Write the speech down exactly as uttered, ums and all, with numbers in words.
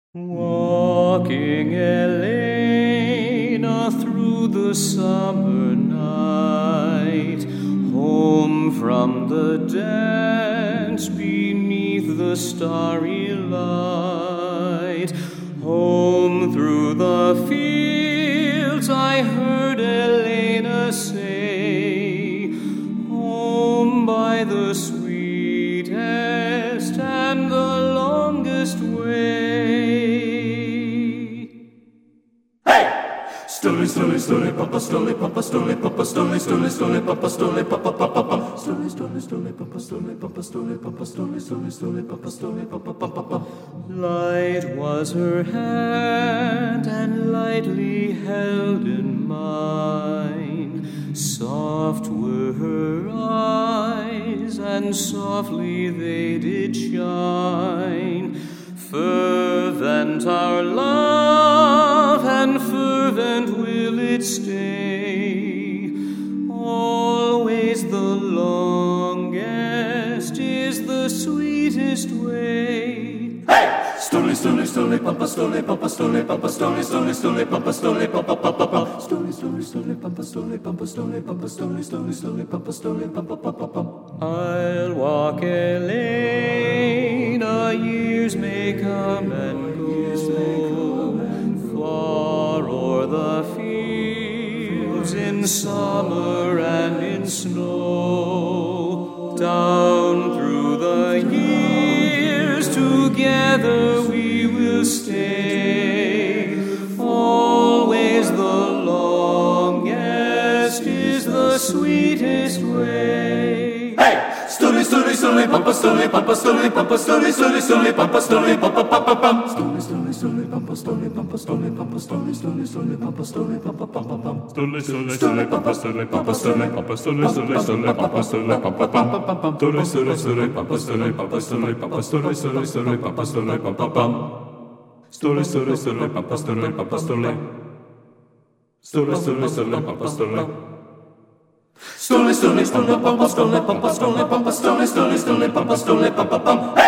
Walking Elena through the summer night, home from the dance beneath the starry light. Home through the fields I heard Elena say, home by the sweetest and the longest way. Stole, stole, stole, papa, stole, papa, stole, papa, stole, stole, stole, papa, stole, papa, papa, papa, stole, stole, stole, papa, stole, papa, stole, papa, stole, stole, stole, papa, stole, papa, papa, papa. Light was her hand and lightly held in mine. Soft were her eyes and softly they did shine. Fervent our love and fervent will it stay. Always the longest is the sweetest way. Hey! Stole, stole, stole, papa, stole, papa, stole, papa, stole, stole, stole, papa, stole, papa, papa, papa, stole, stole, stole, papa, stole, papa, stole, papa, stole, stole, stole, papa, stole, papa, papa, papa. I'll walk Elena, years may come and go, far o'er the fields in summer and in snow, down through the years together we will stay. Always the longest is the sweetest way. Hey! Stole, stole, stole, papa, stole, papa, stole, papa, stole, stole, stole, papa, stole, papa, papa, papa. Stole, stole, stole, papa, stole, papa, stole, papa, stole, stole, stole, papa, stole, papa, papa, papa. Stole, stole, stole, papa, stole, papa, stole, papa, stole, stole, stole, papa, stole, papa, papa. Stole, stole, stole, papa, stole, papa, stole, papa, stole, stole, stole, papa, stole, papa, papa. Stole, stole, stole, papa, stole, papa, stole. Stole, stole, stole, papa, stole. Stole, stole, stole, papa, stole, papa, stole, papa, stole, stole, stole, papa, stole, papa, papa.